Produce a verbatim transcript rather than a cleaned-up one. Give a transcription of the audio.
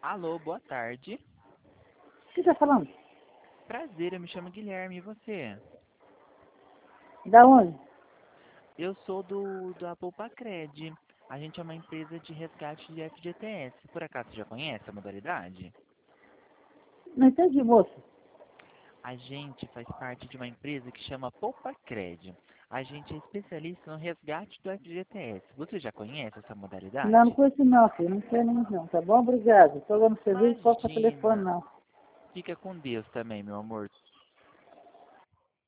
Alô, boa tarde. O que tá falando? Prazer, eu me chamo Guilherme, e você? Da onde? Eu sou do da Poupacred. A gente é uma empresa de resgate de F G T S. Por acaso você já conhece a modalidade? Não entendi, moço. A gente faz parte de uma empresa que chama Poupacred. A gente é especialista no resgate do F G T S. Você já conhece essa Não, não modalidade? conheço não, filho. Não sei nem não. Tá bom? Obrigado. Tô dando serviço, posso telefone Imagina. não. Fica com Deus também, meu amor.